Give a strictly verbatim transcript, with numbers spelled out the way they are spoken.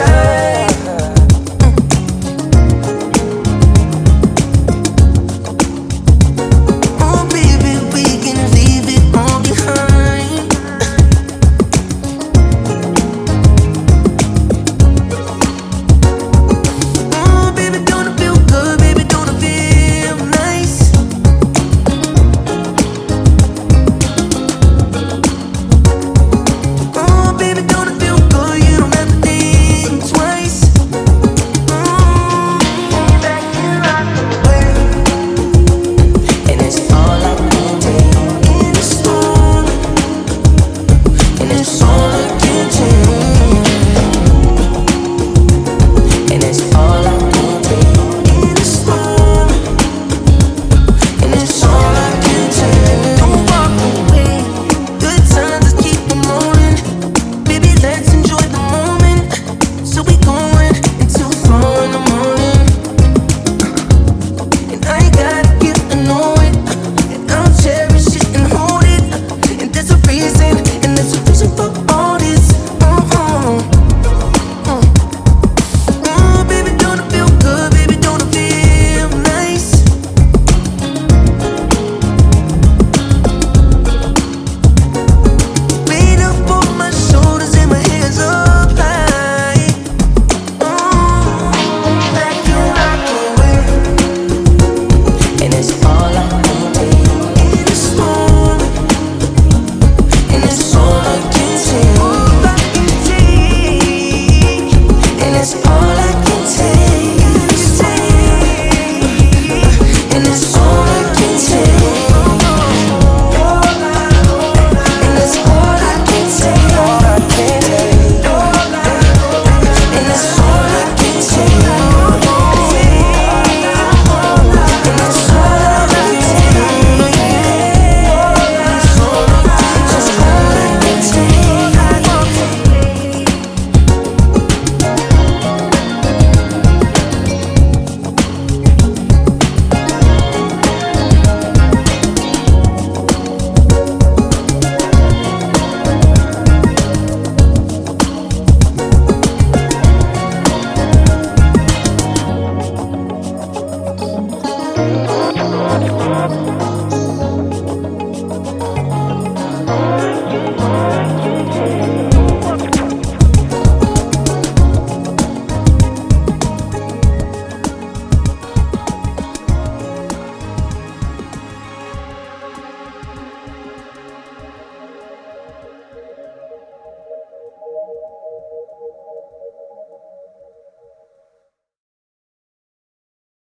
try. Oh baby, we can leave it all behind. Oh baby, don't it feel good? Baby, don't it feel nice? Oh baby, don't it feel good? You don't have to think twice. Mm, back you right away. And it's all I can take. And it's all, and it's all